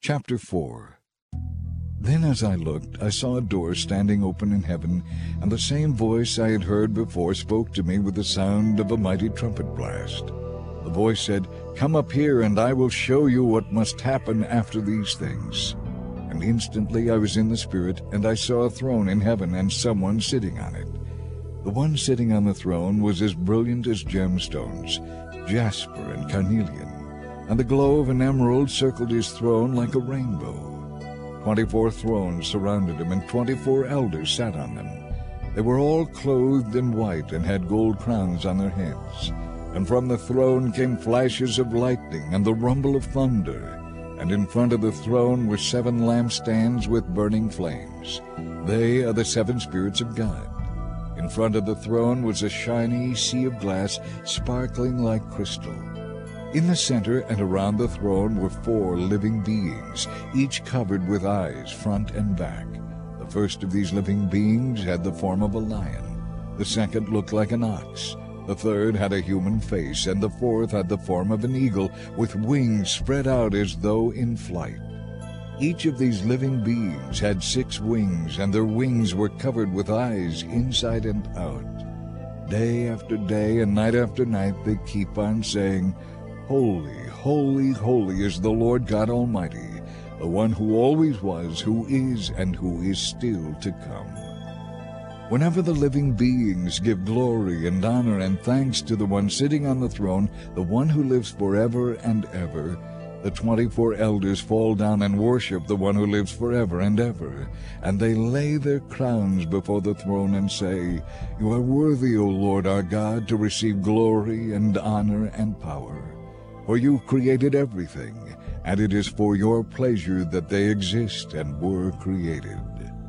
Chapter 4. Then as I looked, I saw a door standing open in heaven, and the same voice I had heard before spoke to me with the sound of a mighty trumpet blast. The voice said, "Come up here, and I will show you what must happen after these things." And instantly I was in the Spirit, and I saw a throne in heaven and someone sitting on it. The one sitting on the throne was as brilliant as gemstones, jasper and carnelian, and the glow of an emerald circled his throne like a rainbow. 24 thrones surrounded him, and 24 elders sat on them. They were all clothed in white and had gold crowns on their heads. And from the throne came flashes of lightning and the rumble of thunder. And in front of the throne were 7 lampstands with burning flames. They are the 7 spirits of God. In front of the throne was a shiny sea of glass, sparkling like crystal. In the center and around the throne were 4 living beings, each covered with eyes, front and back. The first of these living beings had the form of a lion. The second looked like an ox. The third had a human face, and the fourth had the form of an eagle, with wings spread out as though in flight. Each of these living beings had 6 wings, and their wings were covered with eyes inside and out. Day after day and night after night they keep on saying, "Holy, holy, holy is the Lord God Almighty, the one who always was, who is, and who is still to come." Whenever the living beings give glory and honor and thanks to the one sitting on the throne, the one who lives forever and ever, the 24 elders fall down and worship the one who lives forever and ever, and they lay their crowns before the throne and say, "You are worthy, O Lord our God, to receive glory and honor and power. For you created everything, and it is for your pleasure that they exist and were created."